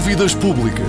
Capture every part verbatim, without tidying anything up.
Dúvidas Públicas.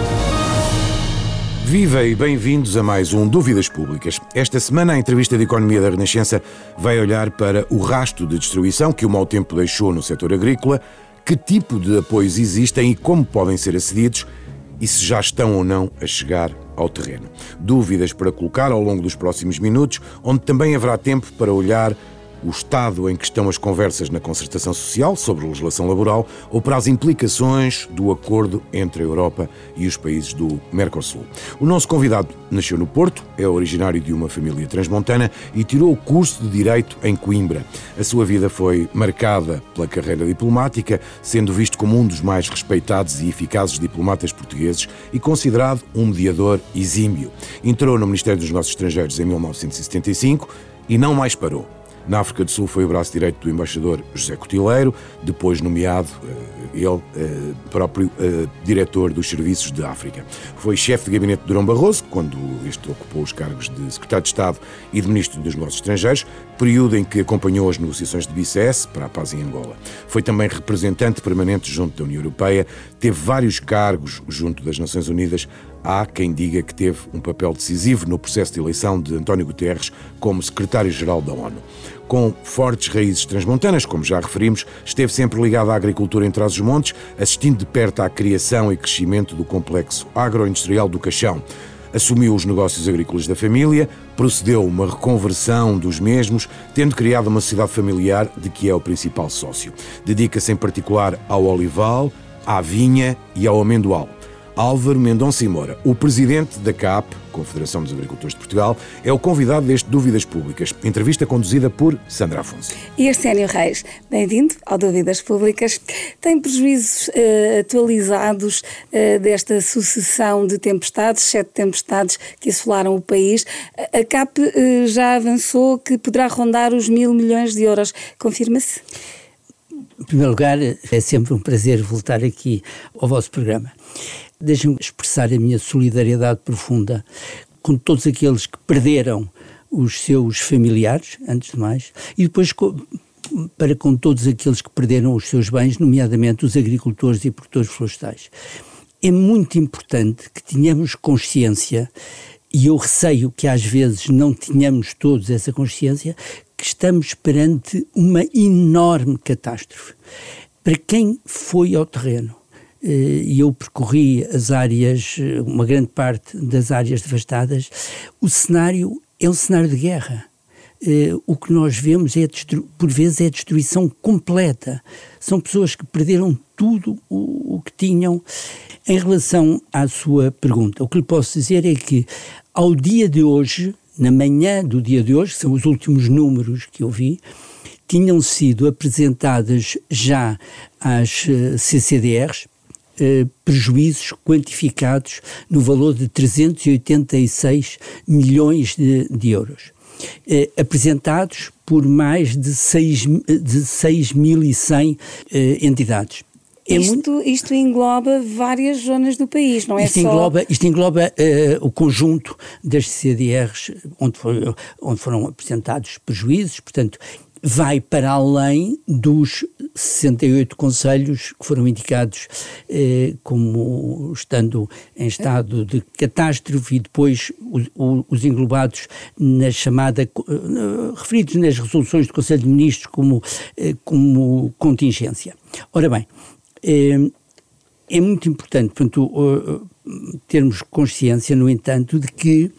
Viva e bem-vindos a mais um Dúvidas Públicas. Esta semana a entrevista de Economia da Renascença vai olhar para o rastro de destruição que o mau tempo deixou no setor agrícola, que tipo de apoios existem e como podem ser acedidos e se já estão ou não a chegar ao terreno. Dúvidas para colocar ao longo dos próximos minutos, onde também haverá tempo para olhar o estado em que estão as conversas na concertação social sobre legislação laboral ou para as implicações do acordo entre a Europa e os países do Mercosul. O nosso convidado nasceu no Porto, é originário de uma família transmontana e tirou o curso de Direito em Coimbra. A sua vida foi marcada pela carreira diplomática, sendo visto como um dos mais respeitados e eficazes diplomatas portugueses e considerado um mediador exímio. Entrou no Ministério dos Negócios Estrangeiros em mil novecentos e setenta e cinco e não mais parou. Na África do Sul foi o braço direito do embaixador José Cotileiro, depois nomeado, ele próprio, diretor dos Serviços de África. Foi chefe de gabinete de Durão Barroso, quando este ocupou os cargos de secretário de Estado e de ministro dos Negócios Estrangeiros, período em que acompanhou as negociações de B C S para a paz em Angola. Foi também representante permanente junto da União Europeia, teve vários cargos junto das Nações Unidas. Há quem diga que teve um papel decisivo no processo de eleição de António Guterres como secretário-geral da ONU. Com fortes raízes transmontanas, como já referimos, esteve sempre ligado à agricultura em Trás-os-Montes, assistindo de perto à criação e crescimento do complexo agroindustrial do Caixão. Assumiu os negócios agrícolas da família, procedeu uma reconversão dos mesmos, tendo criado uma sociedade familiar de que é o principal sócio. Dedica-se em particular ao olival, à vinha e ao amendoal. Álvaro Mendonça e Moura, o presidente da C A P, Confederação dos Agricultores de Portugal, é o convidado deste Dúvidas Públicas, entrevista conduzida por Sandra Afonso. E Arsénio Reis, bem-vindo ao Dúvidas Públicas. Tem prejuízos uh, atualizados uh, desta sucessão de tempestades, sete tempestades que assolaram o país. A C A P uh, já avançou que poderá rondar os mil milhões de euros. Confirma-se? Em primeiro lugar, é sempre um prazer voltar aqui ao vosso programa. Deixem-me expressar a minha solidariedade profunda com todos aqueles que perderam os seus familiares, antes de mais, e depois para com todos aqueles que perderam os seus bens, nomeadamente os agricultores e produtores florestais. É muito importante que tenhamos consciência, e eu receio que às vezes não tenhamos todos essa consciência, que estamos perante uma enorme catástrofe. Para quem foi ao terreno, e eu percorri as áreas, uma grande parte das áreas devastadas, o cenário é um cenário de guerra. O que nós vemos, é por vezes, é a destruição completa. São pessoas que perderam tudo o, o que tinham. Em relação à sua pergunta, o que lhe posso dizer é que, ao dia de hoje, na manhã do dia de hoje, que são os últimos números que eu vi, tinham sido apresentadas já às C C D Rs, Eh, prejuízos quantificados no valor de trezentos e oitenta e seis milhões de, de euros, eh, apresentados por mais de seis mil e cem eh, entidades. É isto, muito... isto engloba várias zonas do país, não é isto só... Engloba, isto engloba uh, o conjunto das C C D Rs onde, foi, onde foram apresentados prejuízos, portanto, vai para além dos sessenta e oito concelhos que foram indicados eh, como estando em estado de catástrofe e depois os, os englobados na chamada, uh, referidos nas resoluções do Conselho de Ministros como, eh, como contingência. Ora bem, eh, é muito importante, portanto, uh, termos consciência, no entanto, de que,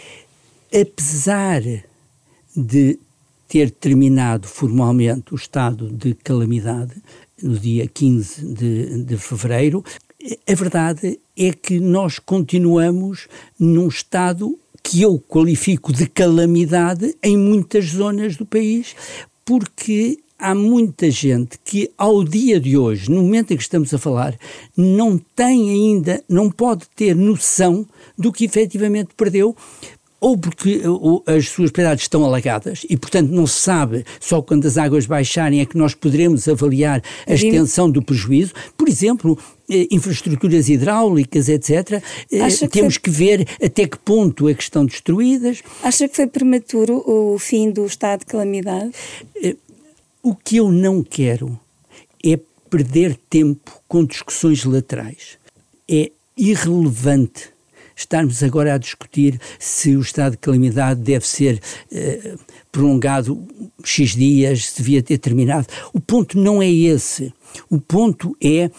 apesar de ter terminado formalmente o estado de calamidade no dia quinze de, de fevereiro, a verdade é que nós continuamos num estado que eu qualifico de calamidade em muitas zonas do país, porque há muita gente que ao dia de hoje, no momento em que estamos a falar, não tem ainda, não pode ter noção do que efetivamente perdeu, ou porque as suas propriedades estão alagadas e, portanto, não se sabe, só quando as águas baixarem é que nós poderemos avaliar a extensão do prejuízo. Por exemplo, eh, infraestruturas hidráulicas, etcétera. Eh, que temos foi... que ver até que ponto é que estão destruídas. Acha que foi prematuro o fim do estado de calamidade? Eh, o que eu não quero é perder tempo com discussões laterais. é irrelevante estarmos agora a discutir se o estado de calamidade deve ser eh, prolongado X dias, se devia ter terminado. O ponto não é esse. O ponto é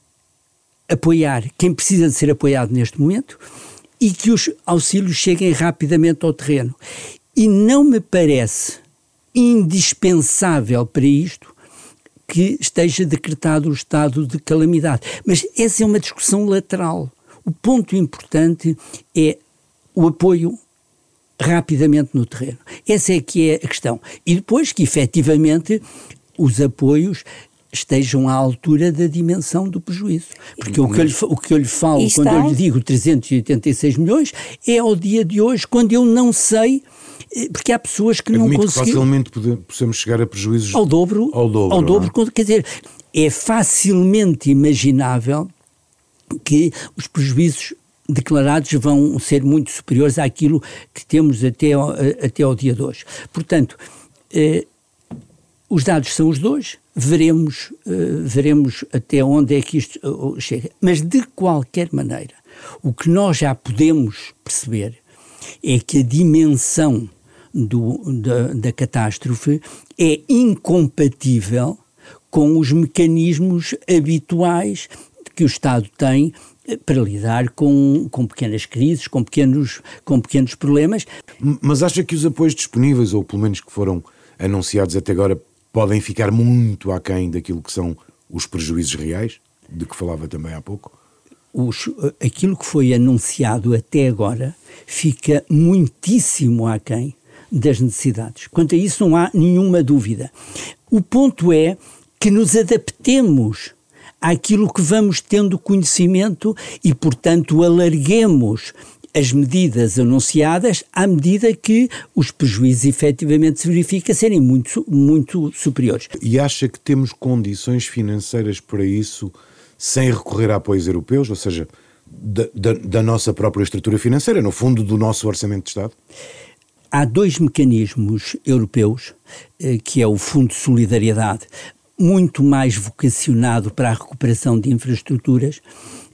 apoiar quem precisa de ser apoiado neste momento e que os auxílios cheguem rapidamente ao terreno. E não me parece indispensável para isto que esteja decretado o estado de calamidade. Mas essa é uma discussão lateral. O ponto importante é o apoio rapidamente no terreno. Essa é que é a questão. E depois que, efetivamente, os apoios estejam à altura da dimensão do prejuízo. Porque o que eu lhe, o que eu lhe falo, quando eu lhe digo trezentos e oitenta e seis milhões, é ao dia de hoje, quando eu não sei, porque há pessoas que não conseguiram... Admito que facilmente possamos chegar a prejuízos... Ao dobro. Ao dobro, ao dobro é? Quer dizer, é facilmente imaginável que os prejuízos declarados vão ser muito superiores àquilo que temos até ao, até ao dia de hoje. Portanto, eh, os dados são os dois, veremos, eh, veremos até onde é que isto uh, chega. Mas, de qualquer maneira, o que nós já podemos perceber é que a dimensão do, da, da catástrofe é incompatível com os mecanismos habituais que o Estado tem para lidar com, com pequenas crises, com pequenos, com pequenos problemas. Mas acha que os apoios disponíveis, ou pelo menos que foram anunciados até agora, podem ficar muito aquém daquilo que são os prejuízos reais, de que falava também há pouco? Os, aquilo que foi anunciado até agora fica muitíssimo aquém das necessidades. Quanto a isso não há nenhuma dúvida. O ponto é que nos adaptemos àquilo que vamos tendo conhecimento e, portanto, alarguemos as medidas anunciadas à medida que os prejuízos efetivamente se verificam serem muito, muito superiores. E acha que temos condições financeiras para isso sem recorrer a apoios europeus, ou seja, da, da, da nossa própria estrutura financeira, no fundo do nosso orçamento de Estado? Há dois mecanismos europeus, que é o Fundo de Solidariedade, muito mais vocacionado para a recuperação de infraestruturas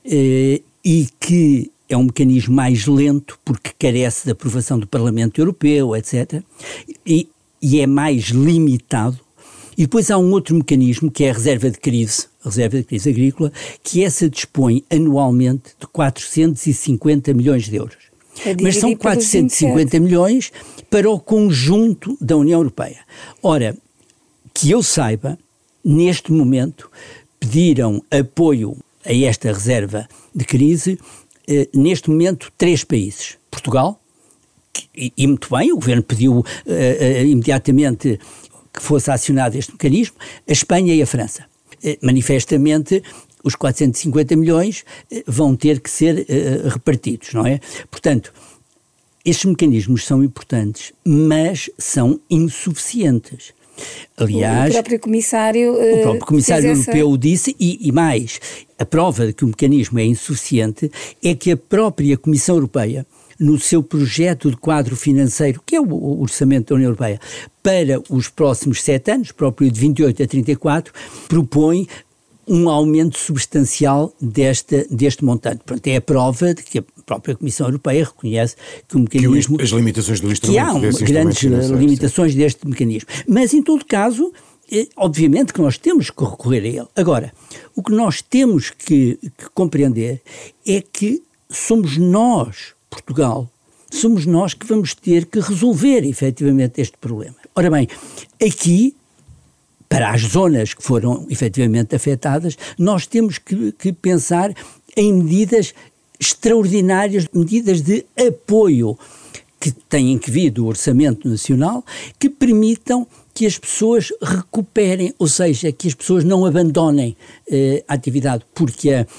eh, e que é um mecanismo mais lento porque carece da aprovação do Parlamento Europeu, etcétera. E, e é mais limitado. E depois há um outro mecanismo que é a reserva de crise, a reserva de crise agrícola, que essa dispõe anualmente de quatrocentos e cinquenta milhões de euros. Mas são quatrocentos e cinquenta milhões para o conjunto da União Europeia. Ora, que eu saiba, neste momento, pediram apoio a esta reserva de crise, eh, neste momento, três países. Portugal, que, e, e muito bem, o Governo pediu eh, eh, imediatamente que fosse acionado este mecanismo, a Espanha e a França. Eh, manifestamente, os quatrocentos e cinquenta milhões eh, vão ter que ser eh, repartidos, não é? Portanto, estes mecanismos são importantes, mas são insuficientes. Aliás, o próprio comissário, o próprio comissário europeu essa... disse, e, e mais, a prova de que o mecanismo é insuficiente é que a própria Comissão Europeia, no seu projeto de quadro financeiro, que é o, o orçamento da União Europeia, para os próximos sete anos, próprio de vinte e oito a trinta e quatro, propõe um aumento substancial desta, deste montante. Portanto, é a prova de que a própria Comissão Europeia reconhece que o mecanismo... Que as limitações do instrumento... Que há um, grandes limitações sim. deste mecanismo. Mas, em todo caso, é, obviamente que nós temos que recorrer a ele. Agora, o que nós temos que, que compreender é que somos nós, Portugal, somos nós que vamos ter que resolver, efetivamente, este problema. Ora bem, aqui... Para as zonas que foram efetivamente afetadas, nós temos que, que pensar em medidas extraordinárias, medidas de apoio que têm que vir do Orçamento Nacional, que permitam que as pessoas recuperem, ou seja, que as pessoas não abandonem eh, a atividade, porque a,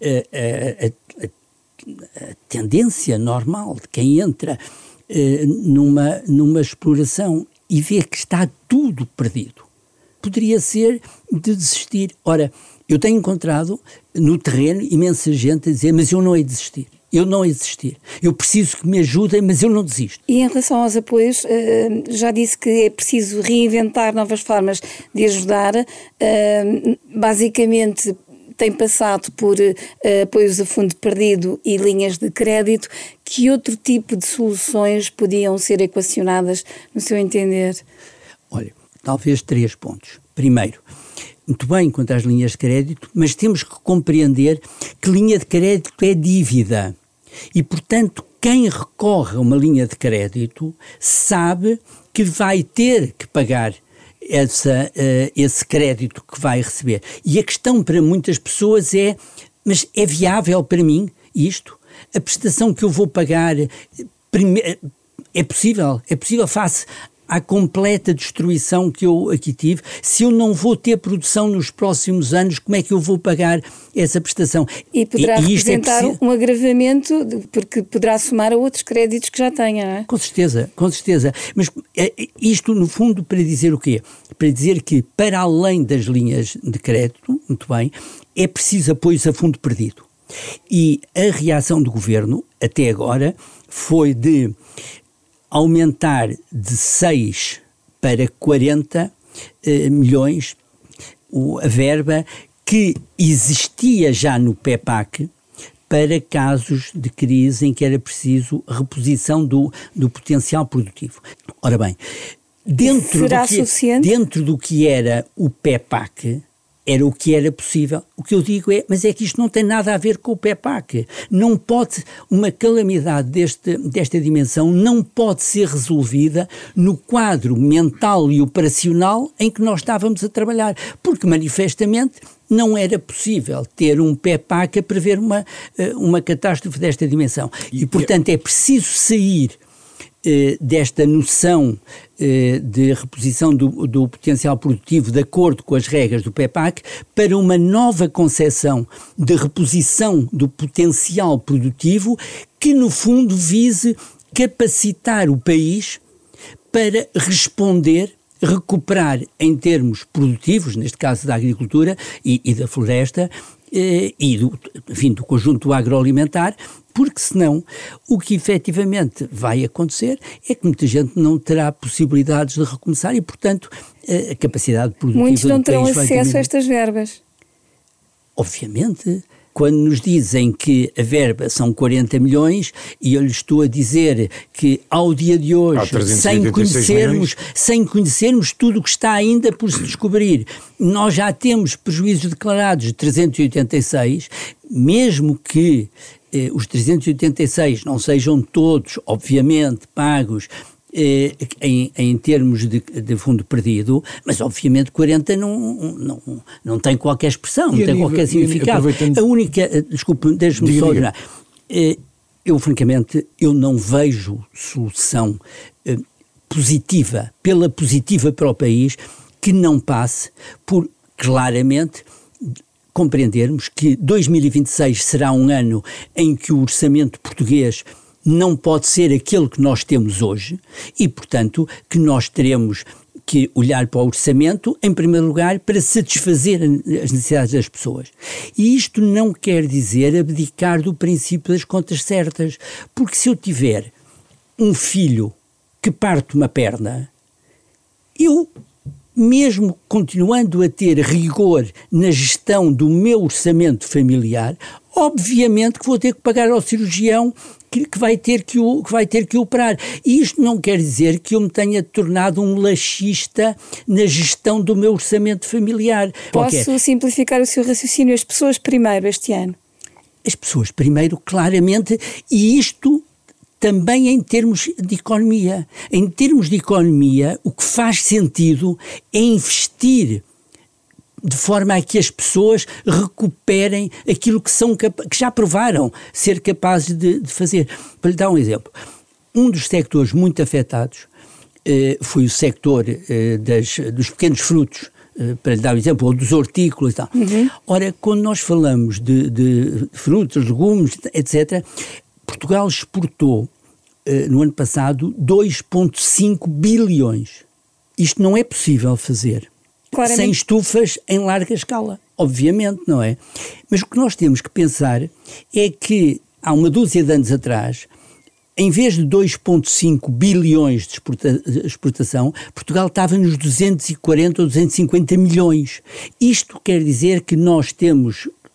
a, a, a, a tendência normal de quem entra eh, numa, numa exploração e vê que está tudo perdido, poderia ser de desistir. Ora, eu tenho encontrado no terreno imensa gente a dizer, mas eu não hei de desistir, eu não hei de desistir, eu preciso que me ajudem, mas eu não desisto. E em relação aos apoios, já disse que é preciso reinventar novas formas de ajudar, basicamente tem passado por uh, apoios a fundo perdido e linhas de crédito. Que outro tipo de soluções podiam ser equacionadas, no seu entender? Olha, talvez três pontos. Primeiro, muito bem quanto às linhas de crédito, mas temos que compreender que linha de crédito é dívida. E, portanto, quem recorre a uma linha de crédito sabe que vai ter que pagar essa, uh, esse crédito que vai receber. E a questão para muitas pessoas é, mas é viável para mim isto? A prestação que eu vou pagar prime- é possível? É possível face à completa destruição que eu aqui tive? Se eu não vou ter produção nos próximos anos, como é que eu vou pagar essa prestação? E poderá e, e representar é preciso... um agravamento, porque poderá somar a outros créditos que já tenha, não é? Com certeza, com certeza. Mas isto, no fundo, para dizer o quê? Para dizer que, para além das linhas de crédito, muito bem, é preciso apoios a fundo perdido. E a reação do governo, até agora, foi de aumentar de seis para quarenta eh, milhões o, a verba que existia já no PEPAC para casos de crise em que era preciso reposição do, do potencial produtivo. Ora bem, dentro Será do, que, suficiente? dentro do que era o PEPAC, era o que era possível. O que eu digo é, mas é que isto não tem nada a ver com o PEPAC. Não pode, uma calamidade deste, desta dimensão não pode ser resolvida no quadro mental e operacional em que nós estávamos a trabalhar, porque manifestamente não era possível ter um PEPAC a prever uma, uma catástrofe desta dimensão. E, portanto, é preciso sair desta noção de reposição do, do potencial produtivo de acordo com as regras do PEPAC para uma nova concepção de reposição do potencial produtivo que, no fundo, vise capacitar o país para responder, recuperar em termos produtivos, neste caso da agricultura e, e da floresta, e do, enfim, do conjunto agroalimentar, porque senão o que efetivamente vai acontecer é que muita gente não terá possibilidades de recomeçar e, portanto, a capacidade produtiva Muitos não do país terão vai acesso diminuir. a estas verbas. Obviamente, quando nos dizem que a verba são quarenta milhões e eu lhes estou a dizer que ao dia de hoje, sem conhecermos, sem conhecermos tudo o que está ainda por se descobrir, nós já temos prejuízos declarados de trezentos e oitenta e seis, mesmo que eh, os trezentos e oitenta e seis não sejam todos, obviamente, pagos Eh, em, em termos de, de fundo perdido, mas obviamente quarenta não, não, não tem qualquer expressão, não tem nível, qualquer significado. A única, desculpe, deixe-me só olhar, eh, eu francamente, eu não vejo solução eh, positiva, pela positiva para o país, que não passe por, claramente, compreendermos que dois mil e vinte e seis será um ano em que o orçamento português não pode ser aquele que nós temos hoje e, portanto, que nós teremos que olhar para o orçamento, em primeiro lugar, para satisfazer as necessidades das pessoas. E isto não quer dizer abdicar do princípio das contas certas, porque se eu tiver um filho que parte uma perna, eu, mesmo continuando a ter rigor na gestão do meu orçamento familiar, obviamente que vou ter que pagar ao cirurgião que, que, vai ter que, o, que vai ter que operar. E isto não quer dizer que eu me tenha tornado um laxista na gestão do meu orçamento familiar. Posso okay. simplificar o seu raciocínio? As pessoas primeiro este ano? As pessoas primeiro, claramente, e isto também em termos de economia. Em termos de economia, o que faz sentido é investir de forma a que as pessoas recuperem aquilo que, são, que já provaram ser capazes de, de fazer. Para lhe dar um exemplo, um dos sectores muito afetados eh, foi o sector eh, das, dos pequenos frutos, eh, para lhe dar um exemplo, ou dos hortícolas e tal. Uhum. Ora, quando nós falamos de, de frutas, legumes, etcétera, Portugal exportou eh, no ano passado dois vírgula cinco bilhões. Isto não é possível fazer claramente sem estufas em larga escala, obviamente, não é? Mas o que nós temos que pensar é que há uma dúzia de anos atrás, em vez de dois vírgula cinco bilhões de exporta- exportação, Portugal estava nos duzentos e quarenta ou duzentos e cinquenta milhões. Isto quer dizer que nós temos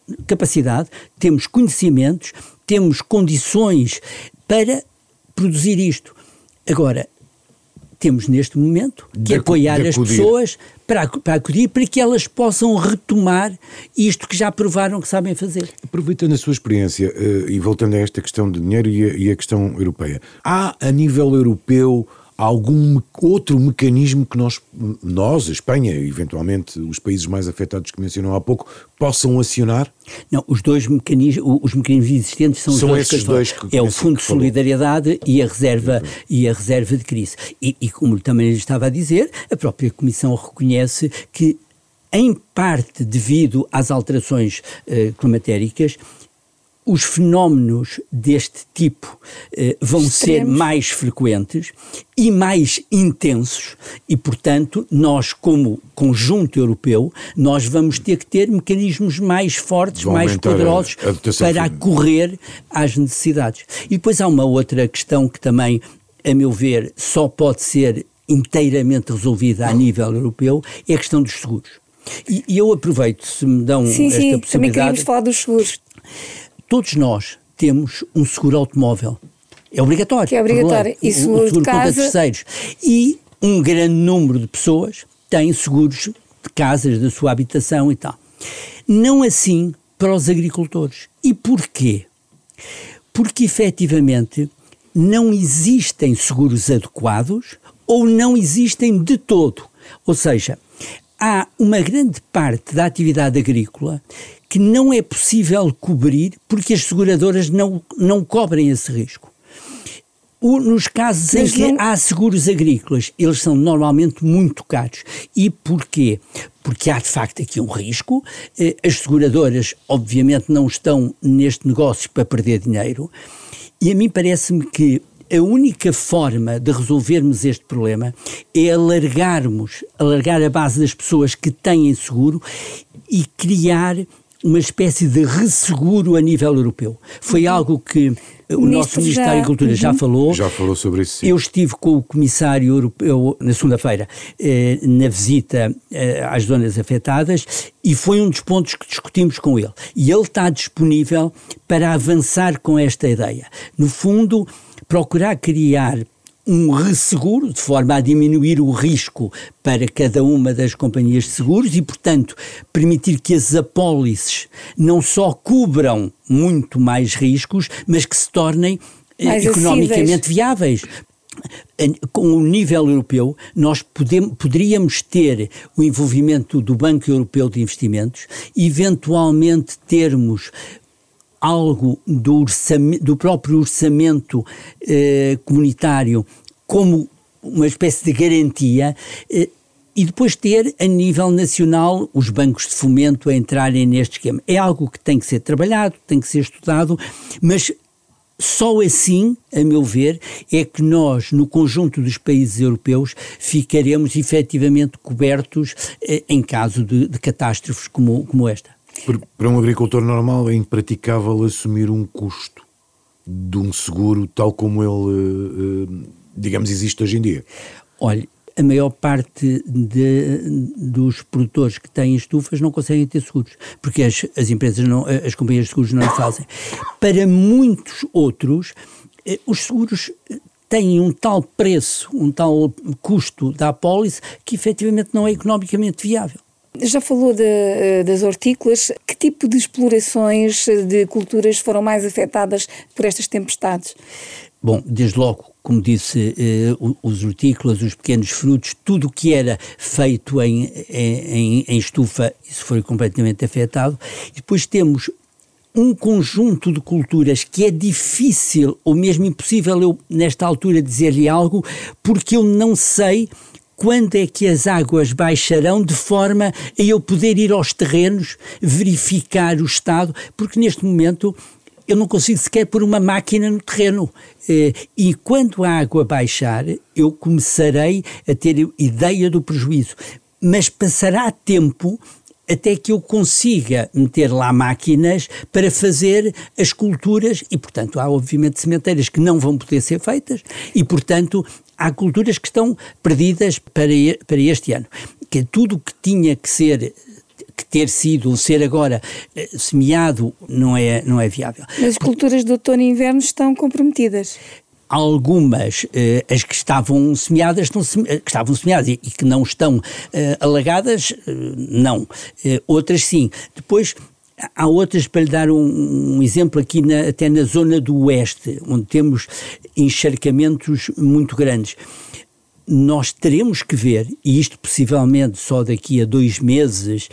capacidade, temos conhecimentos, temos condições para produzir isto. Agora, temos neste momento que de apoiar as pessoas para, para acudir, para que elas possam retomar isto que já provaram que sabem fazer. Aproveitando a sua experiência uh, e voltando a esta questão de dinheiro e a, e a questão europeia, há a nível europeu algum outro mecanismo que nós, nós, a Espanha, eventualmente os países mais afetados que mencionou há pouco, possam acionar? Não, os dois mecanismos, os mecanismos existentes são, são os esses dois que é o Fundo de Solidariedade e a reserva uhum. e a reserva de crise. E, e como também lhe estava a dizer, a própria Comissão reconhece que, em parte devido às alterações uh, climatéricas, os fenómenos deste tipo eh, vão Extremos. ser mais frequentes e mais intensos e, portanto, nós como conjunto europeu, nós vamos ter que ter mecanismos mais fortes, vão mais poderosos a, a para acorrer às necessidades. E depois há uma outra questão que também, a meu ver, só pode ser inteiramente resolvida a nível europeu, é a questão dos seguros. E, e eu aproveito, se me dão sim, esta sim, possibilidade... também queríamos falar dos seguros. Todos nós temos um seguro automóvel. É obrigatório. Que é obrigatório. E seguro, o, o seguro de casa... contra terceiros. E um grande número de pessoas têm seguros de casas, da sua habitação e tal. Não assim para os agricultores. E porquê? Porque, efetivamente, não existem seguros adequados ou não existem de todo. Ou seja, há uma grande parte da atividade agrícola que não é possível cobrir porque as seguradoras não, não cobrem esse risco. O, nos casos Mas em que não... há seguros agrícolas, eles são normalmente muito caros. E porquê? Porque há de facto aqui um risco, as seguradoras obviamente não estão neste negócio para perder dinheiro, e a mim parece-me que a única forma de resolvermos este problema é alargarmos, alargar a base das pessoas que têm seguro e criar uma espécie de resseguro a nível europeu. Foi uhum. algo que o nosso Ministro da Agricultura uhum. já falou. Já falou sobre isso, sim. Eu estive com o Comissário Europeu na segunda-feira eh, na visita eh, às zonas afetadas e foi um dos pontos que discutimos com ele. E ele está disponível para avançar com esta ideia. No fundo, procurar criar um resseguro, de forma a diminuir o risco para cada uma das companhias de seguros e, portanto, permitir que as apólices não só cubram muito mais riscos, mas que se tornem mais economicamente acessíveis. viáveis. Com o nível europeu, nós podemos, poderíamos ter o envolvimento do Banco Europeu de Investimentos, eventualmente termos algo do, orçamento, do próprio orçamento eh, comunitário como uma espécie de garantia eh, e depois ter a nível nacional os bancos de fomento a entrarem neste esquema. É algo que tem que ser trabalhado, tem que ser estudado, mas só assim, a meu ver, é que nós, no conjunto dos países europeus, ficaremos efetivamente cobertos eh, em caso de, de catástrofes como, como esta. Para um agricultor normal é impraticável assumir um custo de um seguro tal como ele, digamos, existe hoje em dia? Olha, a maior parte de, dos produtores que têm estufas não conseguem ter seguros, porque as, as empresas, não, as companhias de seguros não o fazem. Para muitos outros, os seguros têm um tal preço, um tal custo da apólice que efetivamente não é economicamente viável. Já falou de, das hortícolas. Que tipo de explorações de culturas foram mais afetadas por estas tempestades? Bom, desde logo, como disse, eh, os hortícolas, os pequenos frutos, tudo o que era feito em, em, em estufa, isso foi completamente afetado. E depois temos um conjunto de culturas que é difícil ou mesmo impossível eu, nesta altura, dizer-lhe algo, porque eu não sei quando é que as águas baixarão de forma a eu poder ir aos terrenos, verificar o estado, porque neste momento eu não consigo sequer pôr uma máquina no terreno. E quando a água baixar, eu começarei a ter ideia do prejuízo. Mas passará tempo até que eu consiga meter lá máquinas para fazer as culturas e, portanto, há obviamente sementeiras que não vão poder ser feitas e, portanto, há culturas que estão perdidas para, para este ano. Que tudo o que tinha que ser que ter sido ou ser agora eh, semeado não é, não é viável. Mas as culturas de outono e inverno estão comprometidas? Algumas, eh, as que estavam semeadas, estão seme... que estavam semeadas e, e que não estão eh, alagadas, eh, não. Eh, outras sim. Depois, há outras, para lhe dar um, um exemplo aqui na, até na zona do oeste, onde temos encharcamentos muito grandes. Nós teremos que ver, e isto possivelmente só daqui a dois meses,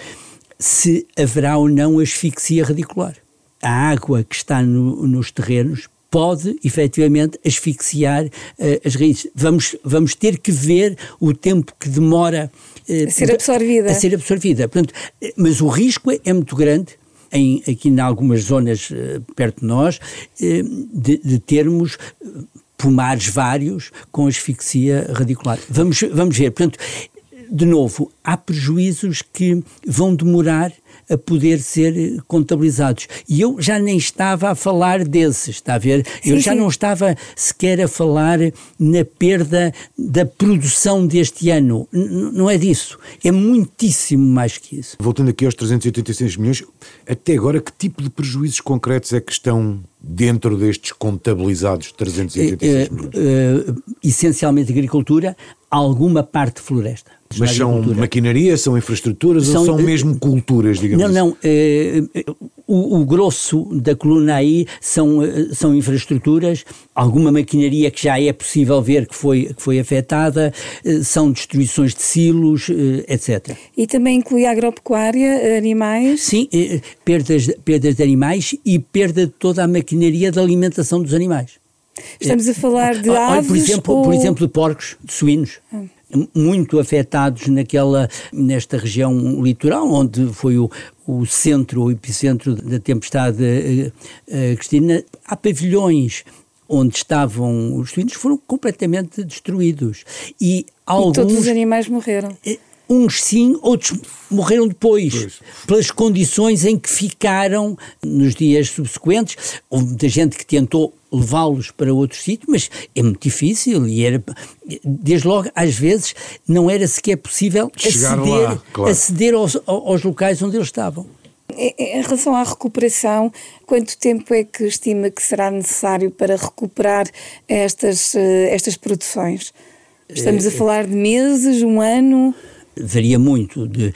se haverá ou não asfixia radicular. A água que está no, nos terrenos pode, efetivamente, asfixiar uh, as raízes. Vamos, vamos ter que ver o tempo que demora uh, a ser absorvida. A ser absorvida. Portanto, mas o risco é, é muito grande, em, aqui em algumas zonas uh, perto de nós, uh, de, de termos pomares vários com asfixia radicular. Vamos, vamos ver. Portanto, de novo, há prejuízos que vão demorar a poder ser contabilizados. E eu já nem estava a falar desses, está a ver? Sim, eu já sim. não estava sequer a falar na perda da produção deste ano. N- não é disso. É muitíssimo mais que isso. Voltando aqui aos trezentos e oitenta e seis milhões, até agora que tipo de prejuízos concretos é que estão dentro destes contabilizados trezentos e oitenta e seis milhões? Uh, uh, essencialmente agricultura, alguma parte de floresta. Mas são maquinaria, são infraestruturas são, ou são mesmo culturas, digamos Não, não. Uh, o, o grosso da coluna aí são, uh, são infraestruturas, alguma maquinaria que já é possível ver que foi, que foi afetada, uh, são destruições de silos, uh, etcétera. E também inclui a agropecuária, animais? Sim, uh, perdas, perdas de animais e perda de toda a maquinaria de alimentação dos animais. Estamos a falar de uh, aves por exemplo, ou... por exemplo, de porcos, de suínos. Hum. Muito afetados naquela, nesta região litoral, onde foi o, o centro, o epicentro da tempestade uh, uh, Cristina. Há pavilhões onde estavam os suínos, foram completamente destruídos. E, alguns, e todos os animais morreram? Uh, uns sim, outros morreram depois, pois. Pelas condições em que ficaram nos dias subsequentes. Houve muita gente que tentou levá-los para outro sítio, mas é muito difícil e era, desde logo, às vezes, não era sequer possível Chegar aceder, lá, claro. aceder aos, aos locais onde eles estavam. Em relação à recuperação, quanto tempo é que estima que será necessário para recuperar estas, estas produções? Estamos a falar de meses, um ano? Varia muito. De,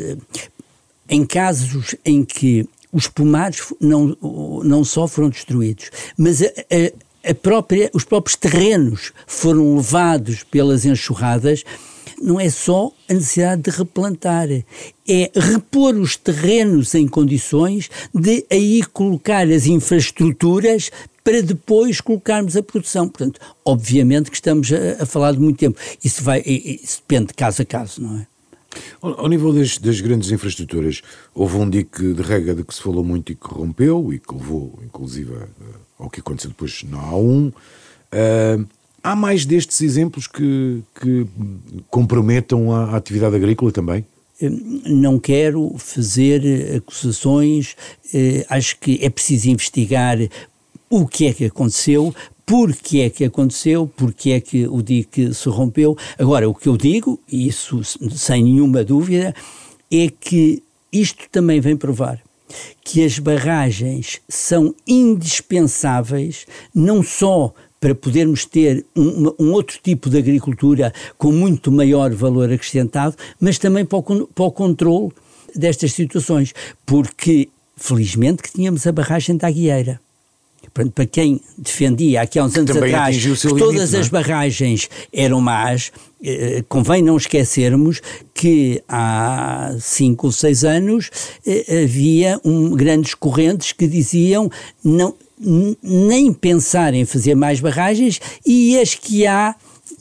em casos em que os pomares não, não só foram destruídos, mas a, a, a própria, os próprios terrenos foram levados pelas enxurradas. Não é só a necessidade de replantar, é repor os terrenos em condições de aí colocar as infraestruturas para depois colocarmos a produção. Portanto, obviamente que estamos a, a falar de muito tempo. Isso, vai, isso depende de caso a caso, não é? Ao nível das, das grandes infraestruturas, houve um dique de rega de que se falou muito e que rompeu e que levou, inclusive, ao que aconteceu depois na A um. Uh, há mais destes exemplos que, que comprometam a, a atividade agrícola também? Não quero fazer acusações, acho que é preciso investigar o que é que aconteceu, porque é que aconteceu, porque é que o dique se rompeu. Agora, o que eu digo, e isso sem nenhuma dúvida, é que isto também vem provar que as barragens são indispensáveis, não só para podermos ter um, um outro tipo de agricultura com muito maior valor acrescentado, mas também para o, para o controle destas situações, porque felizmente que tínhamos a barragem da Aguieira. Para quem defendia aqui há uns anos atrás que todas as barragens eram más, eh, convém não esquecermos que há cinco ou seis anos eh, havia um, grandes correntes que diziam não, n- nem pensar em fazer mais barragens, e as que há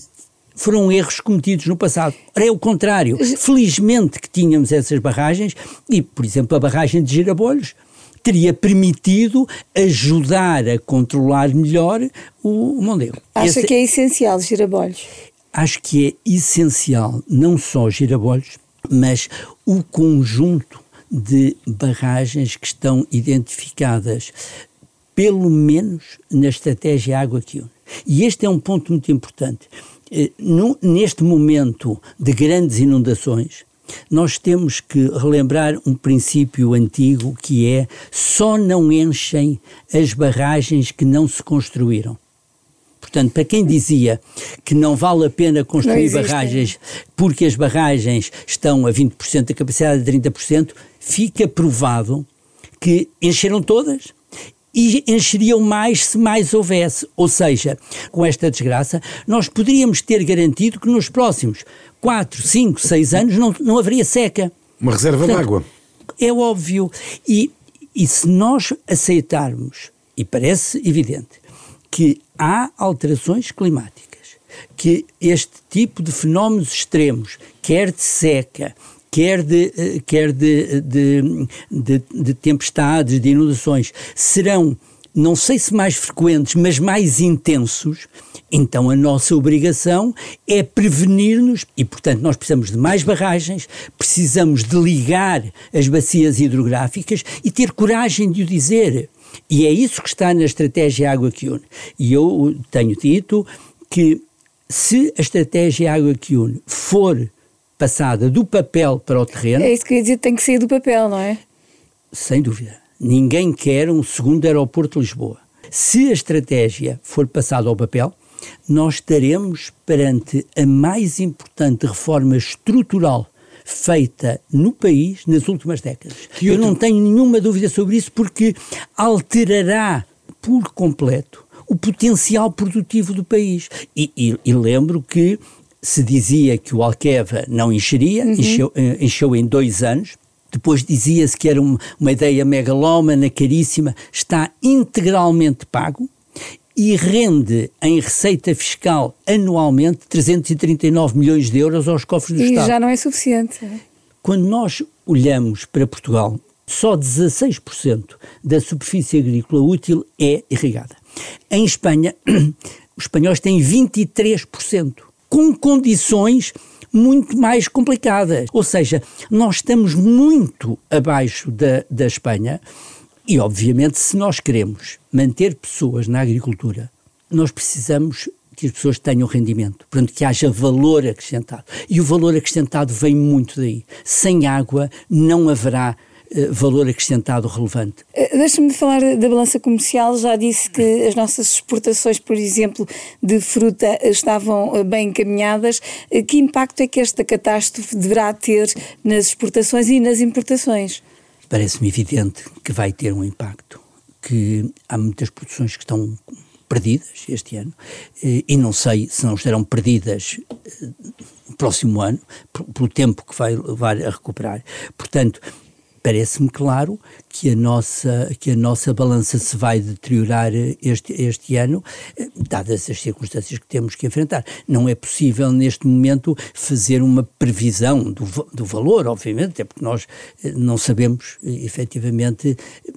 foram erros cometidos no passado. Ora, é o contrário. Felizmente que tínhamos essas barragens e, por exemplo, a barragem de Girabolhos teria permitido ajudar a controlar melhor o, o Mondego. Acha Esse, que é essencial Girabolhos? Acho que é essencial não só Girabolhos, mas o conjunto de barragens que estão identificadas, pelo menos na estratégia Água que Une. E este é um ponto muito importante. No, neste momento de grandes inundações, nós temos que relembrar um princípio antigo que é: só não enchem as barragens que não se construíram. Portanto, para quem dizia que não vale a pena construir barragens porque as barragens estão a vinte por cento da capacidade, a trinta por cento, fica provado que encheram todas e encheriam mais se mais houvesse. Ou seja, com esta desgraça, nós poderíamos ter garantido que nos próximos quatro, cinco, seis anos não, não haveria seca. Uma reserva de água. É óbvio. E, e se nós aceitarmos, e parece evidente, que há alterações climáticas, que este tipo de fenómenos extremos, quer de seca, quer de, quer de, de, de, de tempestades, de inundações, serão, não sei se mais frequentes, mas mais intensos, então a nossa obrigação é prevenir-nos e, portanto, nós precisamos de mais barragens, precisamos de ligar as bacias hidrográficas e ter coragem de o dizer. E é isso que está na estratégia Água que Une. E eu tenho dito que se a estratégia Água que Une for passada do papel para o terreno... É isso que eu ia dizer, tem que sair do papel, não é? Sem dúvida. Ninguém quer um segundo aeroporto de Lisboa. Se a estratégia for passada ao papel, nós estaremos perante a mais importante reforma estrutural feita no país nas últimas décadas. Eu não tenho nenhuma dúvida sobre isso, porque alterará por completo o potencial produtivo do país. E, e, e lembro que se dizia que o Alqueva não encheria, uhum. encheu, encheu em dois anos, depois dizia-se que era uma, uma ideia megalómana, caríssima, está integralmente pago e rende em receita fiscal anualmente trezentos e trinta e nove milhões de euros aos cofres do e Estado. E já não é suficiente. Quando nós olhamos para Portugal, só dezasseis por cento da superfície agrícola útil é irrigada. Em Espanha, os espanhóis têm vinte e três por cento, com condições muito mais complicadas. Ou seja, nós estamos muito abaixo da, da Espanha. E, obviamente, se nós queremos manter pessoas na agricultura, nós precisamos que as pessoas tenham rendimento, portanto, que haja valor acrescentado. E o valor acrescentado vem muito daí. Sem água não haverá uh, valor acrescentado relevante. Uh, Deixa-me falar da balança comercial. Já disse que as nossas exportações, por exemplo, de fruta estavam bem encaminhadas. Uh, que impacto é que esta catástrofe deverá ter nas exportações e nas importações? Parece-me evidente que vai ter um impacto, que há muitas produções que estão perdidas este ano e não sei se não estarão perdidas no próximo ano, pelo tempo que vai levar a recuperar. Portanto, parece-me claro que a nossa, que a nossa balança se vai deteriorar este, este ano, dadas as circunstâncias que temos que enfrentar. Não é possível, neste momento, fazer uma previsão do, do valor, obviamente, até porque nós não sabemos, efetivamente,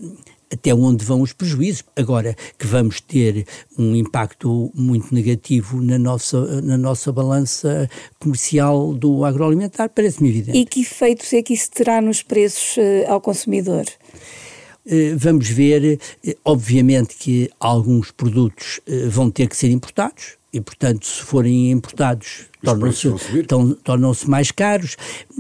até onde vão os prejuízos. Agora, que vamos ter um impacto muito negativo na nossa, na nossa balança comercial do agroalimentar, parece-me evidente. E que efeitos é que isso terá nos preços uh, ao consumidor? Uh, vamos ver, uh, obviamente que alguns produtos uh, vão ter que ser importados, e, portanto, se forem importados, tornam-se, tornam, tornam-se mais caros,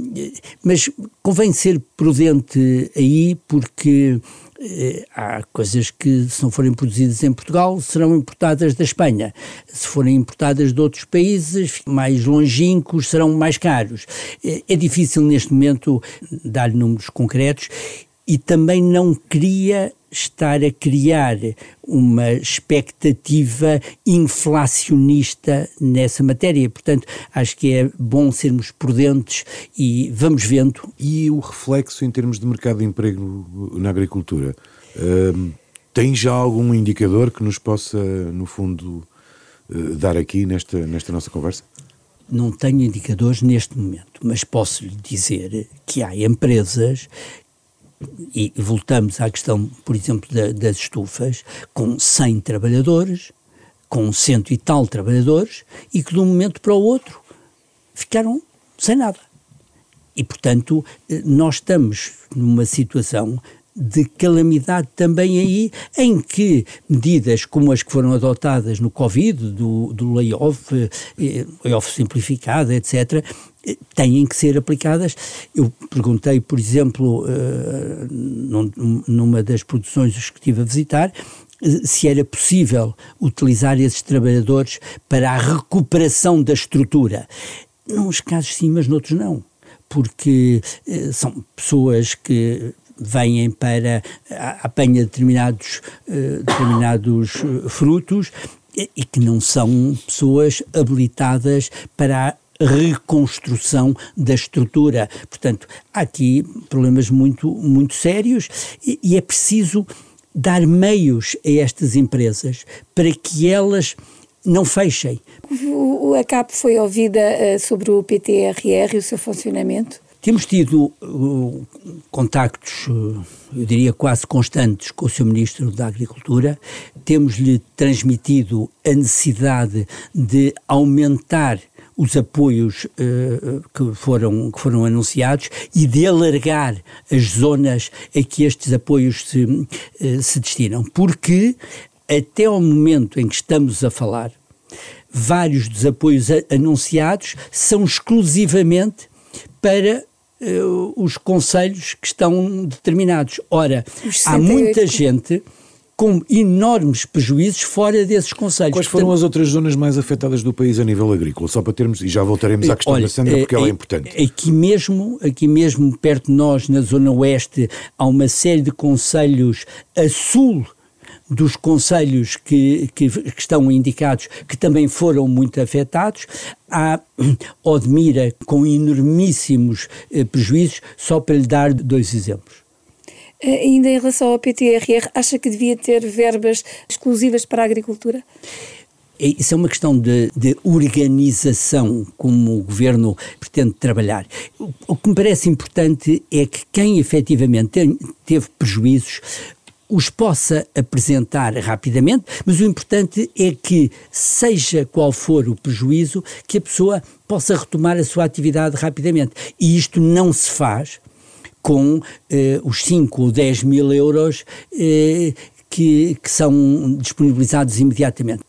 mas convém ser prudente aí, porque eh, há coisas que, se não forem produzidas em Portugal, serão importadas da Espanha. Se forem importadas de outros países mais longínquos, serão mais caros. Eh, é difícil, neste momento, dar números concretos, e também não queria estar a criar uma expectativa inflacionista nessa matéria. Portanto, acho que é bom sermos prudentes e vamos vendo. E o reflexo em termos de mercado de emprego na agricultura? Uh, tem já algum indicador que nos possa, no fundo, uh, dar aqui nesta, nesta nossa conversa? Não tenho indicadores neste momento, mas posso lhe dizer que há empresas. E voltamos à questão, por exemplo, da, das estufas, com cem trabalhadores, com cento e tal trabalhadores, e que de um momento para o outro ficaram sem nada. E, portanto, nós estamos numa situação de calamidade também aí, em que medidas como as que foram adotadas no Covid, do, do layoff, layoff simplificado, etcétera, têm que ser aplicadas. Eu perguntei, por exemplo, numa das produções que estive a visitar, se era possível utilizar esses trabalhadores para a recuperação da estrutura. Nos casos sim, mas noutros não, porque são pessoas que vêm para apanhar determinados, determinados frutos e que não são pessoas habilitadas para a reconstrução da estrutura. Portanto, há aqui problemas muito, muito sérios e, e é preciso dar meios a estas empresas para que elas não fechem. O, a CAP foi ouvida uh, sobre o P T R R e o seu funcionamento? Temos tido uh, contactos, uh, eu diria quase constantes, com o seu Ministro da Agricultura. Temos-lhe transmitido a necessidade de aumentar os apoios uh, que, foram, que foram anunciados e de alargar as zonas a que estes apoios se, uh, se destinam. Porque até ao momento em que estamos a falar, vários dos apoios a, anunciados são exclusivamente para uh, os concelhos que estão determinados. Ora, há muita gente com enormes prejuízos fora desses concelhos. Quais foram as outras zonas mais afetadas do país a nível agrícola? Só para termos, e já voltaremos à questão Olha, da Sandra, porque é, ela é importante. Aqui mesmo, aqui mesmo, perto de nós, na zona oeste, há uma série de concelhos a sul dos concelhos que, que, que estão indicados, que também foram muito afetados. Há Odmira com enormíssimos eh, prejuízos, só para lhe dar dois exemplos. Ainda em relação ao P T R R, acha que devia ter verbas exclusivas para a agricultura? Isso é uma questão de, de organização, como o Governo pretende trabalhar. O, o que me parece importante é que quem efetivamente tem, teve prejuízos os possa apresentar rapidamente, mas o importante é que, seja qual for o prejuízo, que a pessoa possa retomar a sua atividade rapidamente. E isto não se faz com eh, os cinco ou dez mil euros eh, que, que são disponibilizados imediatamente.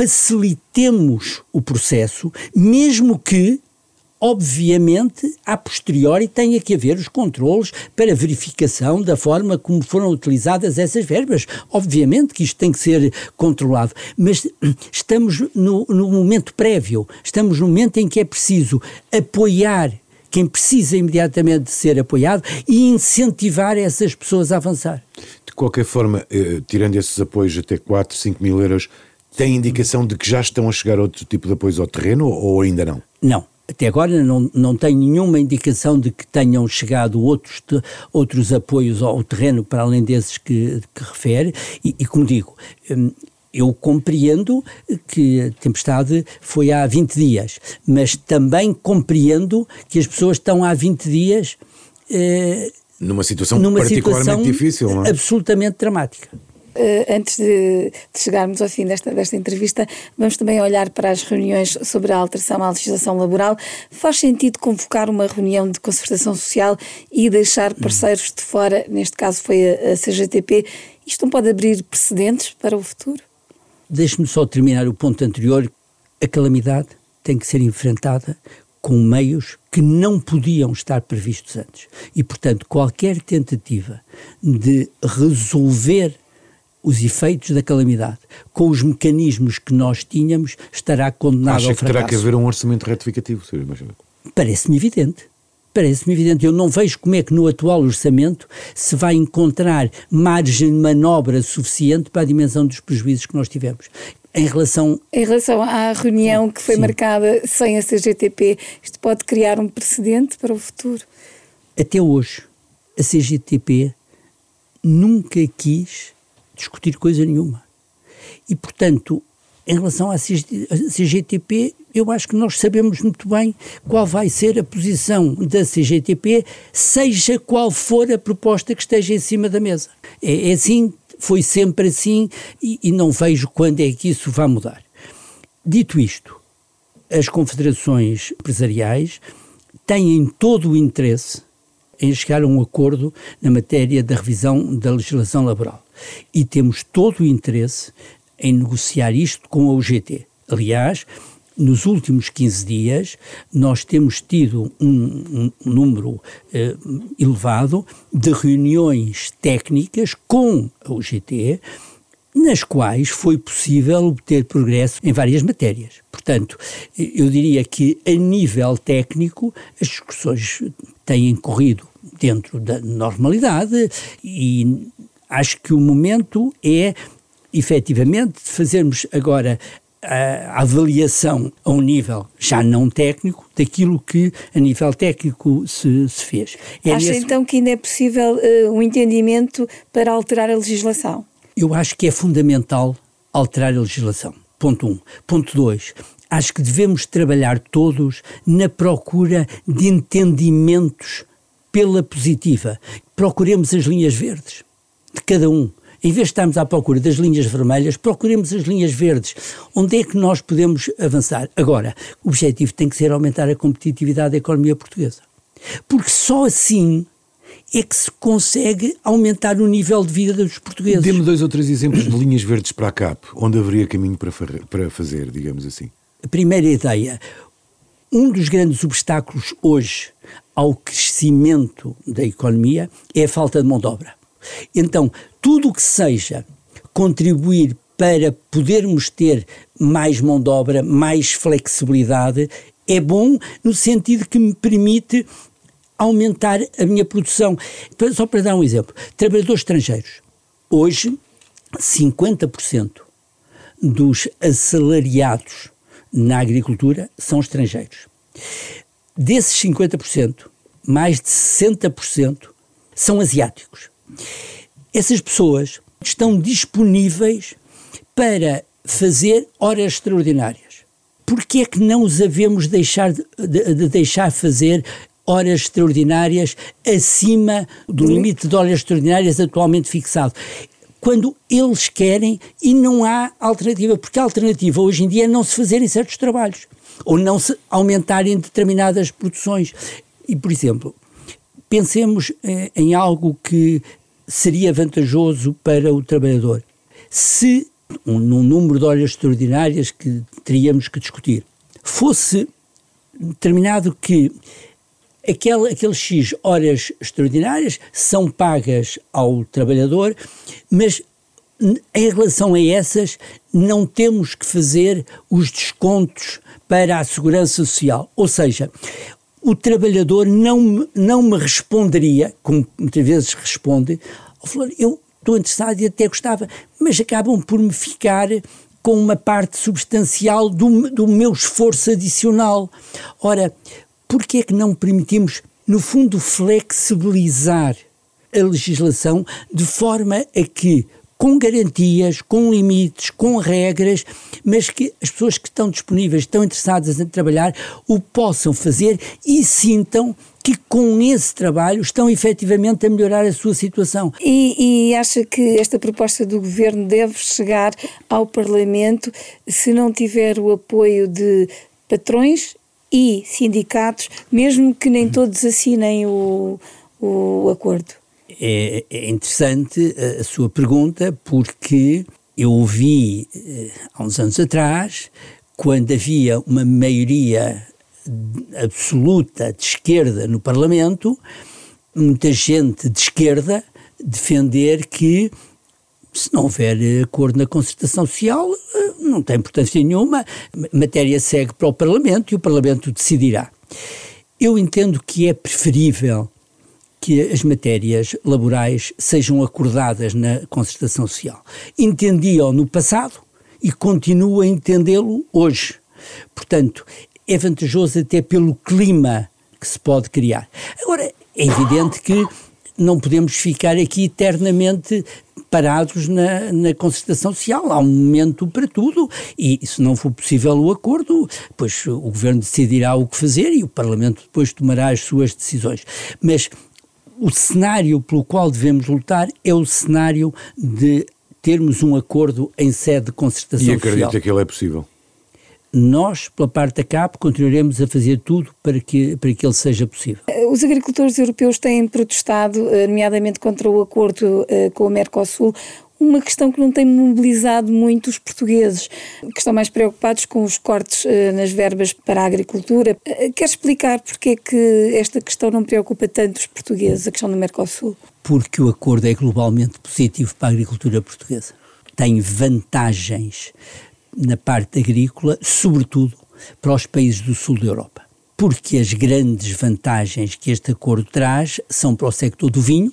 Facilitemos o processo, mesmo que, obviamente, a posteriori tenha que haver os controlos para verificação da forma como foram utilizadas essas verbas. Obviamente que isto tem que ser controlado, mas estamos no, no momento prévio, estamos no momento em que é preciso apoiar quem precisa imediatamente de ser apoiado e incentivar essas pessoas a avançar. De qualquer forma, eh, tirando esses apoios até quatro, cinco mil euros, tem indicação de que já estão a chegar outro tipo de apoios ao terreno ou ainda não? Não. Até agora não, não tenho nenhuma indicação de que tenham chegado outros, outros apoios ao terreno para além desses que, que refere e, e como digo, eu compreendo que a tempestade foi há vinte dias, mas também compreendo que as pessoas estão há vinte dias eh, numa situação numa particularmente situação difícil, não é? Absolutamente dramática. Uh, antes de, de chegarmos ao fim desta, desta entrevista, vamos também olhar para as reuniões sobre a alteração à legislação laboral. Faz sentido convocar uma reunião de concertação social e deixar parceiros de fora, neste caso foi a, a C G T P? Isto não pode abrir precedentes para o futuro? Deixe-me só terminar o ponto anterior. A calamidade tem que ser enfrentada com meios que não podiam estar previstos antes. E, portanto, qualquer tentativa de resolver os efeitos da calamidade com os mecanismos que nós tínhamos estará condenado Acha ao que fracasso. terá que haver um orçamento retificativo, senhor Embaixador? Parece-me evidente. Parece-me evidente. Eu não vejo como é que no atual orçamento se vai encontrar margem de manobra suficiente para a dimensão dos prejuízos que nós tivemos. Em relação... Em relação à reunião que foi Sim. marcada sem a C G T P, isto pode criar um precedente para o futuro? Até hoje, a C G T P nunca quis discutir coisa nenhuma. E, portanto, em relação à C G T P, eu acho que nós sabemos muito bem qual vai ser a posição da C G T P, seja qual for a proposta que esteja em cima da mesa. É, é assim, foi sempre assim e, e não vejo quando é que isso vai mudar. Dito isto, as confederações empresariais têm todo o interesse em chegar a um acordo na matéria da revisão da legislação laboral. E temos todo o interesse em negociar isto com a U G T. Aliás, nos últimos quinze dias, nós temos tido um, um número eh, elevado de reuniões técnicas com a U G T, nas quais foi possível obter progresso em várias matérias. Portanto, eu diria que, a nível técnico, as discussões têm corrido dentro da normalidade e acho que o momento é, efetivamente, de fazermos agora a avaliação a um nível já não técnico daquilo que a nível técnico se, se fez. É Acha nesse... então que ainda é possível uh, um entendimento para alterar a legislação? Eu acho que é fundamental alterar a legislação, ponto um. Ponto dois, acho que devemos trabalhar todos na procura de entendimentos pela positiva. Procuremos as linhas verdes de cada um. Em vez de estarmos à procura das linhas vermelhas, procuremos as linhas verdes. Onde é que nós podemos avançar? Agora, o objetivo tem que ser aumentar a competitividade da economia portuguesa. Porque só assim é que se consegue aumentar o nível de vida dos portugueses. Dê-me dois ou três exemplos de linhas verdes para a C A P, onde haveria caminho para, para fazer, digamos assim. A primeira ideia, um dos grandes obstáculos hoje ao crescimento da economia é a falta de mão de obra. Então, tudo o que seja contribuir para podermos ter mais mão de obra, mais flexibilidade, é bom no sentido que me permite aumentar a minha produção. Só para dar um exemplo, trabalhadores estrangeiros. Hoje, cinquenta por cento dos assalariados na agricultura são estrangeiros. Desses cinquenta por cento, mais de sessenta por cento são asiáticos. Essas pessoas estão disponíveis para fazer horas extraordinárias. Por que é que não os havemos deixar de, de, de deixar fazer horas extraordinárias acima do limite de horas extraordinárias atualmente fixado? Quando eles querem e não há alternativa, porque a alternativa hoje em dia é não se fazerem certos trabalhos, ou não se aumentarem determinadas produções. E, por exemplo, pensemos eh, em algo que seria vantajoso para o trabalhador. Se, um, num número de horas extraordinárias que teríamos que discutir, fosse determinado que aquele, aquele X horas extraordinárias são pagas ao trabalhador, mas em relação a essas não temos que fazer os descontos para a segurança social. Ou seja, o trabalhador não, não me responderia, como muitas vezes responde, oh, Flor, eu estou interessado e até gostava, mas acabam por me ficar com uma parte substancial do, do meu esforço adicional. Ora, por que é que não permitimos, no fundo, flexibilizar a legislação de forma a que, com garantias, com limites, com regras, mas que as pessoas que estão disponíveis, estão interessadas em trabalhar, o possam fazer e sintam que com esse trabalho estão efetivamente a melhorar a sua situação. E, e acha que esta proposta do Governo deve chegar ao Parlamento se não tiver o apoio de patrões e sindicatos, mesmo que nem todos assinem o, o acordo? É, é interessante a, a sua pergunta, porque eu ouvi eh, há uns anos atrás, quando havia uma maioria absoluta de esquerda no Parlamento, muita gente de esquerda defender que, se não houver acordo na concertação social, não tem importância nenhuma, a matéria segue para o Parlamento e o Parlamento decidirá. Eu entendo que é preferível que as matérias laborais sejam acordadas na concertação social. Entendi-o no passado e continuo a entendê-lo hoje. Portanto, é vantajoso até pelo clima que se pode criar. Agora, é evidente que não podemos ficar aqui eternamente parados na, na concertação social. Há um momento para tudo e, se não for possível o acordo, pois o Governo decidirá o que fazer e o Parlamento depois tomará as suas decisões. Mas o cenário pelo qual devemos lutar é o cenário de termos um acordo em sede de concertação social. E acredita social. Que ele é possível? nós, pela parte da C A P, continuaremos a fazer tudo para que, para que ele seja possível. Os agricultores europeus têm protestado, nomeadamente contra o acordo com o Mercosul, uma questão que não tem mobilizado muito os portugueses, que estão mais preocupados com os cortes nas verbas para a agricultura. Quer explicar porque é que esta questão não preocupa tanto os portugueses, a questão do Mercosul? Porque o acordo é globalmente positivo para a agricultura portuguesa. Tem vantagens na parte agrícola, sobretudo para os países do sul da Europa. Porque as grandes vantagens que este acordo traz são para o sector do vinho,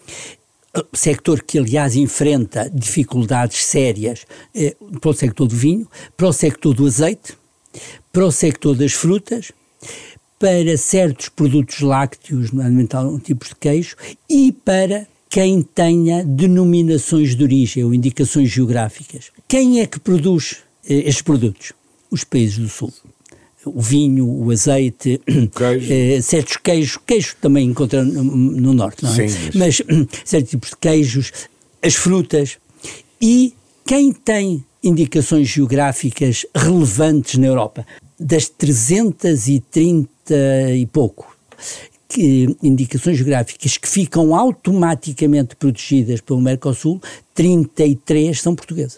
sector que, aliás, enfrenta dificuldades sérias eh, para o sector do vinho, para o sector do azeite, para o sector das frutas, para certos produtos lácteos, nomeadamente alguns tipos de queijo, e para quem tenha denominações de origem ou indicações geográficas. Quem é que produz eh, estes produtos? Os países do sul. O vinho, o azeite, queijo. Eh, certos queijos, queijo também encontra no, no norte, não é? Sim, mas, mas certos tipos de queijos, as frutas, e quem tem indicações geográficas relevantes na Europa, das trezentas e trinta e pouco que, indicações geográficas que ficam automaticamente protegidas pelo Mercosul, trinta e três são portuguesas.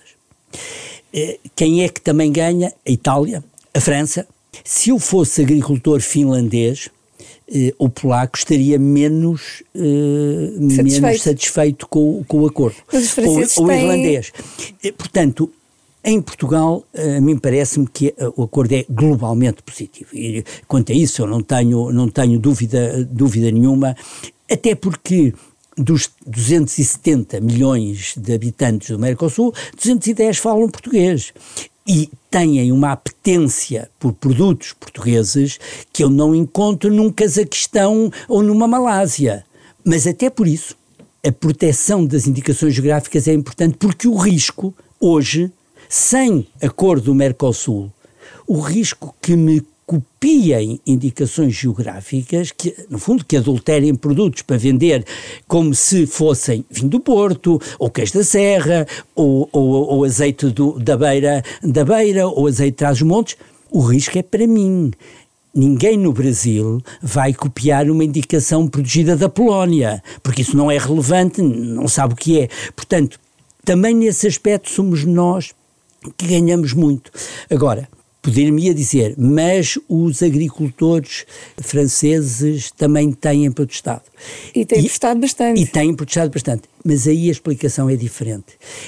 Eh, quem é que também ganha? A Itália, a França. Se eu fosse agricultor finlandês eh, ou polaco, estaria menos, eh, satisfeito. menos satisfeito com, com o acordo. Ou, ou têm... irlandês. Eh, portanto, em Portugal, a mim parece-me que o acordo é globalmente positivo. E quanto a isso eu não tenho, não tenho dúvida, dúvida nenhuma, até porque dos duzentos e setenta milhões de habitantes do Mercosul, duzentos e dez falam português. E têm uma apetência por produtos portugueses que eu não encontro num Cazaquistão ou numa Malásia. Mas até por isso, a proteção das indicações geográficas é importante, porque o risco, hoje, sem acordo do Mercosul, o risco que me copiem indicações geográficas, que, no fundo, que adulterem produtos para vender como se fossem vinho do Porto, ou queijo da Serra, ou, ou, ou azeite do, da, beira, da Beira, ou azeite de Trás-os-Montes, o risco é para mim. Ninguém no Brasil vai copiar uma indicação protegida da Polónia, porque isso não é relevante, não sabe o que é. Portanto, também nesse aspecto somos nós que ganhamos muito. Agora, poder-me-ia dizer, mas os agricultores franceses também têm protestado. E têm protestado bastante. E têm protestado bastante. Mas aí a explicação é diferente.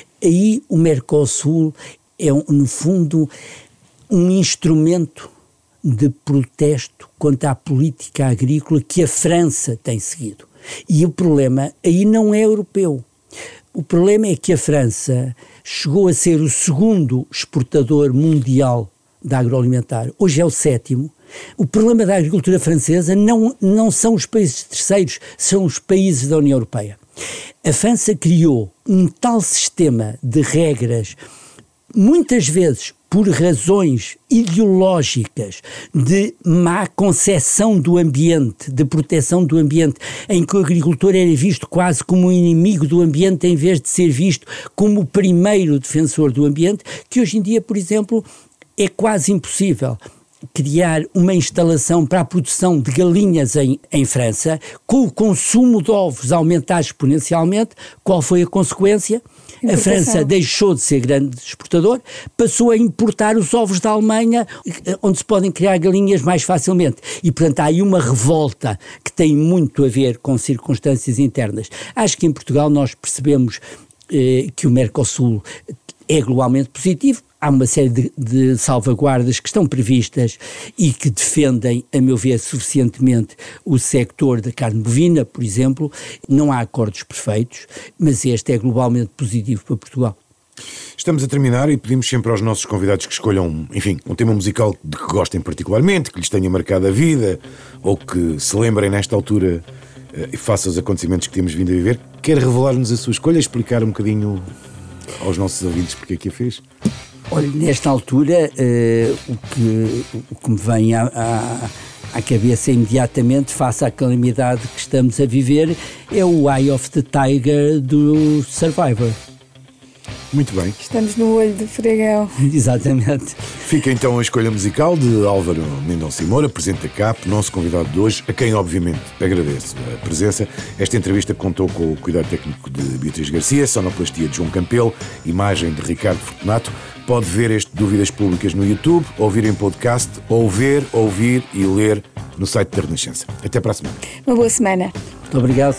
Aí o Mercosul é, no fundo, um instrumento de protesto contra a política agrícola que a França tem seguido. E o problema aí não é europeu. O problema é que a França chegou a ser o segundo exportador mundial da agroalimentar, hoje é o sétimo. O problema da agricultura francesa não, não são os países terceiros, são os países da União Europeia. A França criou um tal sistema de regras, muitas vezes por razões ideológicas, de má concepção do ambiente, de proteção do ambiente, em que o agricultor era visto quase como um inimigo do ambiente, em vez de ser visto como o primeiro defensor do ambiente, que hoje em dia, por exemplo, é quase impossível criar uma instalação para a produção de galinhas em, em França, com o consumo de ovos a aumentar exponencialmente. Qual foi a consequência? A França deixou de ser grande exportador, passou a importar os ovos da Alemanha, onde se podem criar galinhas mais facilmente. E, portanto, há aí uma revolta que tem muito a ver com circunstâncias internas. Acho que em Portugal nós percebemos eh, que o Mercosul é globalmente positivo. Há uma série de, de salvaguardas que estão previstas e que defendem, a meu ver, suficientemente o sector da carne bovina, por exemplo. Não há acordos perfeitos, mas este é globalmente positivo para Portugal. Estamos a terminar e pedimos sempre aos nossos convidados que escolham, enfim, um tema musical de que gostem particularmente, que lhes tenha marcado a vida, ou que se lembrem nesta altura e face aos acontecimentos que temos vindo a viver. Quer revelar-nos a sua escolha, explicar um bocadinho aos nossos ouvintes porque é que a fez? Olha, nesta altura, uh, o, que, o que me vem à, à, à cabeça imediatamente, face à calamidade que estamos a viver, é o Eye of the Tiger do Survivor. Muito bem. Estamos no olho do fregão. Exatamente. Fica então a escolha musical de Álvaro Mendonça e Moura, presidente da C A P, nosso convidado de hoje, a quem obviamente agradeço a presença. Esta entrevista contou com o cuidado técnico de Beatriz Garcia, sonoplastia de João Campelo, imagem de Ricardo Fortunato. Pode ver este Dúvidas Públicas no YouTube, ouvir em podcast, ou ver, ouvir e ler no site da Renascença. Até para a semana. Uma boa semana. Muito obrigado.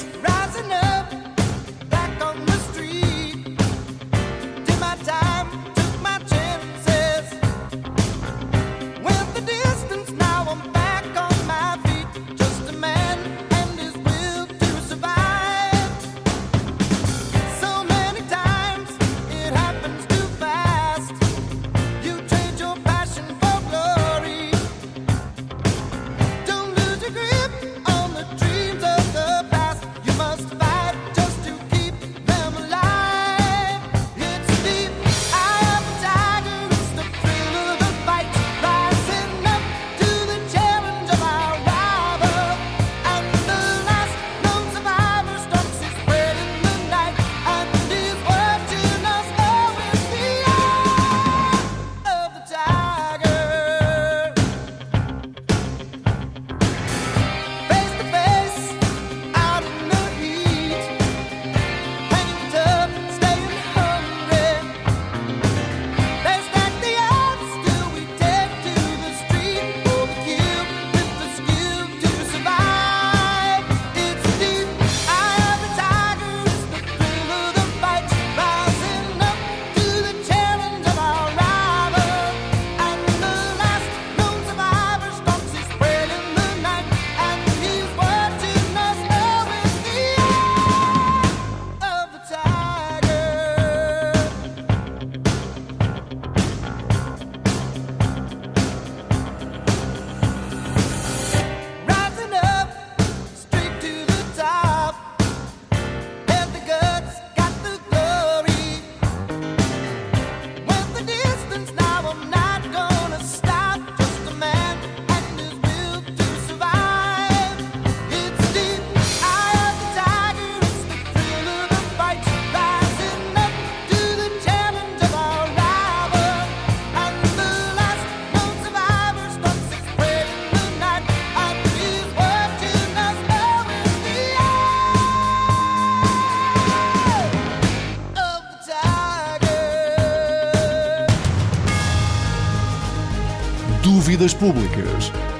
Dúvidas Públicas,